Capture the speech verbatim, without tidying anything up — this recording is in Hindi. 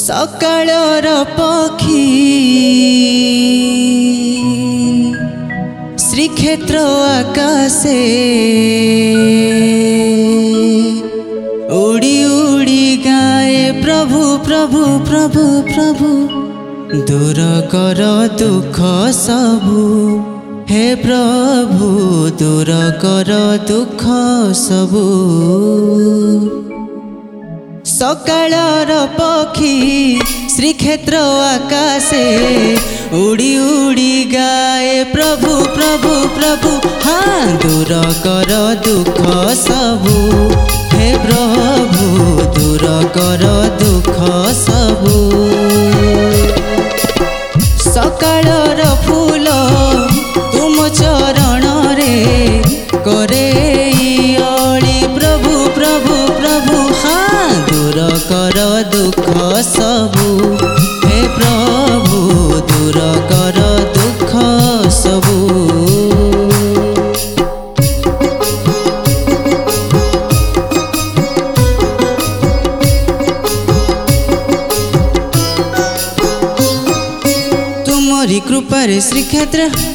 सकाळर पक्षी श्रीक्षेत्र आकाशे उड़ी उड़ी गाए प्रभु प्रभु प्रभु प्रभु दूर कर दुख सबु हे प्रभु दूर कर दुख सबु। सकाळर पक्षी श्रीक्षेत्र आकाशे उड़ी उड़ी गाए प्रभु प्रभु प्रभु हाँ दूर कर दुख सबु हे प्रभु दूर कर दुख सबु। सकाळर फूल तुम चरण रे करे अली प्रभु प्रभु प्रभु हाँ दूर कर दुख सबु हे प्रभु दूर कर दुख सबु। तुमरी कृपारे श्रीक्षेत्र